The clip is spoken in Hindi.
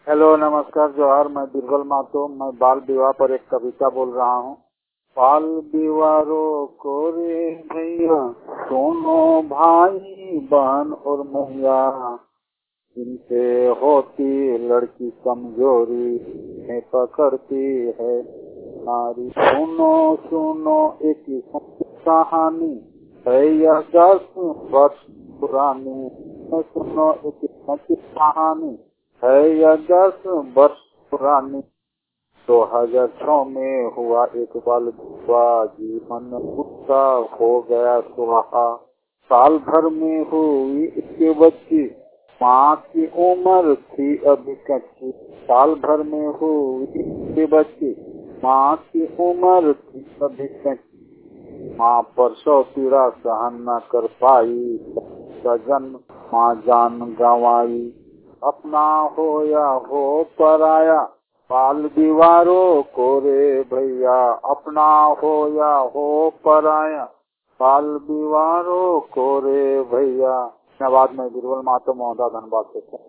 हेलो, नमस्कार, जोहार। मैं बीरबल मातो। मैं बाल विवाह पर एक कविता बोल रहा हूँ। बाल विवाह को रे भैया, दोनों भाई बहन और मैया, इनसे होती लड़की कमजोरी में पकड़ती है नारी। सुनो सुनो एक कहानी है यह 10 वर्ष पुरानी। सुनो एक कहानी है यह 10 वर्ष पुरानी। 2006 में हुआ एक बाल विवाह, जीवन उसका हो गया सुहा। साल भर में हुई इसके बच्ची, माँ की उम्र थी अभी कच्ची। साल भर में हुई इसके बच्ची, माँ की उम्र थी अभी कच्ची। माँ प्रसव पीड़ा सहन न कर पाई, का जन्म माँ जान गंवाई। अपना हो या हो पराया, बाल विवाह को रे भैया। अपना हो या हो पराया, बाल विवाह को रे भैया। धन्यवाद। मैं बीरबल मातो, महोदा, धनबाद से।